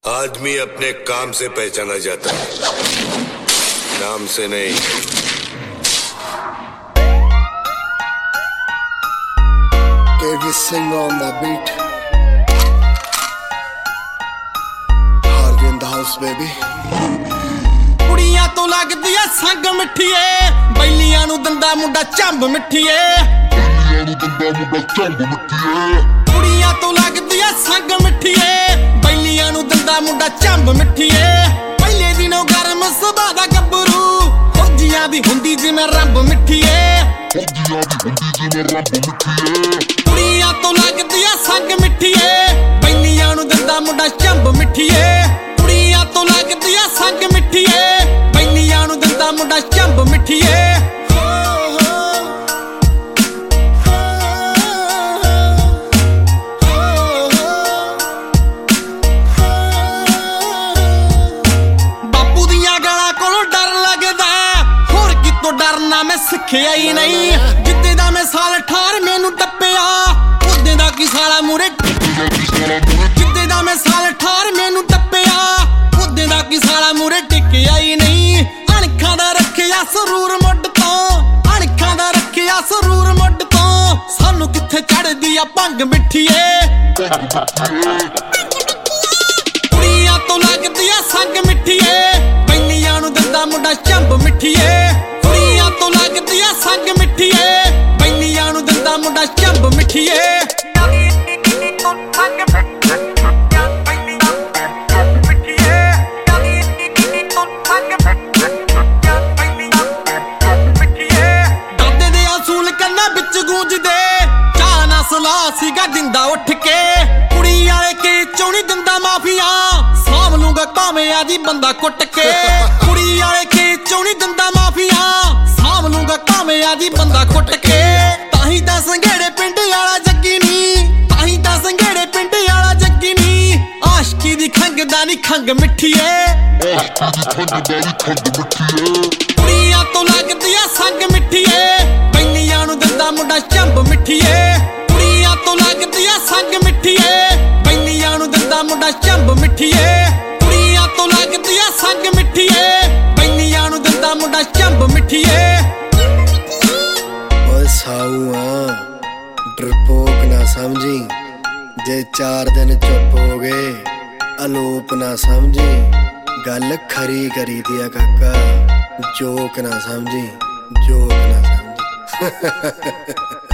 आदमी अपने काम से पहचाना जाता है, नाम से नहीं। KV Singh on the beat. Harvey in the house, baby. ਕੁੜੀਆਂ ਤੋਂ ਲੱਗਦੀ ਐ ਸੰਗ ਮਿੱਠੀਏ, ਬੈਲੀਆਂ ਨੂੰ ਦੰਦਾ ਮੁੰਡਾ ਝੰਬ ਮਿੱਠੀਏ। ਕੁੜੀਆਂ ਤੋਂ ਲੱਗਦੀ ਐ ਸੰਗ ਮਿੱਠੀਏ, ਬੈਲੀਆਂ ਨੂੰ ਦੰਦਾ ਮੁੰਡਾ ਝੰਬ ਮਿੱਠੀਏ। ਪਹਿਲੇ ਦਿਨੋਂ ਗਰਮ ਸੁਭਾਅ ਦਾ ਗੱਭਰੂ, ਫੌਜੀਆਂ ਦੀ ਹੁੰਦੀ ਜਿਵੇਂ ਰੱਬ ਮਿੱਠੀਏ। ਕੁੜੀਆਂ ਤੋਂ ਲੱਗਦੀ ਐ ਸੰਗ ਮਿੱਠੀਏ, ਬੈਲੀਆਂ ਨੂੰ ਦੰਦਾ ਮੁੰਡਾ ਝੰਬ ਮਿੱਠੀਏ। ਕੁੜੀਆਂ ਤੋਂ ਲੱਗਦੀ ਐ ਸੰਗ ਮਿੱਠੀਏ, ਬੈਲੀਆਂ ਨੂੰ ਦੰਦਾ ਮੁੰਡਾ ਝੰਬ ਮਿੱਠੀਏ। ਬਾਪੂ ਦੀਆਂ ਗਾਲਾਂ ਕੋਲੋਂ ਡਰ ਲੱਗਦਾ, ਹੋਰ ਕਿਤੋਂ ਡਰਨਾ ਮੈਂ ਸਿੱਖਿਆ ਹੀ ਨਹੀਂ। ਜਿੱਦੇ ਦਾ ਮੈਂ ਸਾਲ 18 ਮੈਨੂੰ ਟੱਪਿਆ, ਉਦੇ ਦਾ ਕੀ ਸਾਲਾ ਮੂਰੇ। ਜਿੱਦੇ ਦਾ ਮੈਂ ਸਾਲ 18 ਮੈਨੂੰ ਟੱਪਿਆ, ਉਦੇ ਦਾ ਕੀ ਸਾਲਾ ਮੂਰੇ ਟਿਕਿਆ ਹੀ ਨਹੀਂ। ਅਣਖਾਂ ਦਾ ਰੱਖਿਆ ਸਰੂਰ ਮੁੱਢ ਤੋਂ, ਅਣਖਾਂ ਦਾ ਰੱਖਿਆ ਸਰੂਰ ਮੁੱਢ ਤੋਂ। ਸਾਨੂੰ ਕਿੱਥੇ ਚੜਦੀ ਆ ਭੰਗ ਮਿੱਠੀਏ। ਕੁੜੀਆਂ ਤੋਂ ਲੱਗਦੀ ਆ ਸੰਗ ਮਿੱਠੀਏ, ਬੈਲੀਆਂ ਨੂੰ ਦੰਦਾ ਮੁੰਡਾ ਝੰਬ ਮਿੱਠੀਏ। ਕੁੜੀਆਂ ਤੋਂ ਲੱਗਦੀ ਆ ਸੰਗ ਮਿੱਠੀਏ, ਬੈਲੀਆਂ ਨੂੰ ਦੰਦਾ ਮੁੰਡਾ ਝੰਬ ਮਿੱਠੀਏ। ਦਾਦੇ ਦੇ ਅਸੂਲ ਕੰਨਾਂ ਵਿੱਚ ਗੂੰਜਦੇ, ਚਾਹ ਨਾ ਸਲਾਹ ਸੀਗਾ ਦਿੰਦਾ ਉੱਠ ਕੇ। ਕੁੜੀ ਵਾਲੇ ਕੇ ਚੋਣੀ ਦਿੰਦਾ ਮਾਫੀਆ, ਸਾਂਭ ਲੂੰਗਾ ਭਾਵੇਂ ਆਜੀ ਬੰਦਾ ਕੁੱਟ ਕੇ। ਕੁੜੀ ਵਾਲੇ ਕੇ ਚੋਣੀ ਦਿੰਦਾ ਮਾਫੀਆ, ਸਾਂਭ ਲੂੰਗਾ ਭਾਵੇਂ ਆਜੀ ਬੰਦਾ ਕੁੱਟ ਕੇ। ਤਾਹੀਂ ਤਾਂ ਸੰਘੇੜੇ ਪਿੰਡ ਵਾਲਾ ਜੱਗੀ ਨੀ, ਤਾਹੀਂ ਤਾਂ ਸੰਘੇੜੇ ਪਿੰਡ ਵਾਲਾ ਜੱਗੀ ਨੀ। ਆਸ਼ਕੀ ਦੀ ਖੰਗ ਦਾ ਨੀ ਖੰਗ ਮਿੱਠੀਏ। ਕੁੜੀਆਂ ਤੋਂ ਲੱਗਦੀ ਆ ਸੰਗ ਮਿੱਠੀਏ, ਬੈਲੀਆਂ ਨੂੰ ਦੰਦਾ ਮੁੰਡਾ ਝੰਬ ਮਿੱਠੀਏ। ਕੁੜੀਆਂ ਤੋਂ ਲੱਗਦੀ ਆ ਸੰਗ ਮਿੱਠੀਏ, ਬੈਲੀਆਂ ਨੂੰ ਦੰਦਾ ਮੁੰਡਾ ਝੰਬ ਮਿੱਠੀਏ। ਕੁੜੀਆਂ ਤੋਂ ਲੱਗਦੀ ਆ ਸੰਗ ਮਿੱਠੀਏ, ਬੈਲੀਆਂ ਨੂੰ ਦੰਦਾ ਮੁੰਡਾ ਝੰਬ ਮਿੱਠੀਏ। ਓਏ ਸਾਊਆ ਡਰਪੋਕ ਨਾ ਸਮਝੀ, ਜੇ 4 ਦਿਨ ਚੁੱਪ ਹੋ ਗਏ ਅਲੋਪ ਨਾ ਸਮਝੀ। ਗੱਲ ਖਰੀ ਕਰੀ ਦੀ ਆ ਕਾਕਾ, ਜੋਕ ਨਾ ਸਮਝੀ, ਜੋਕ ਨਾ ਸਮਝੀ।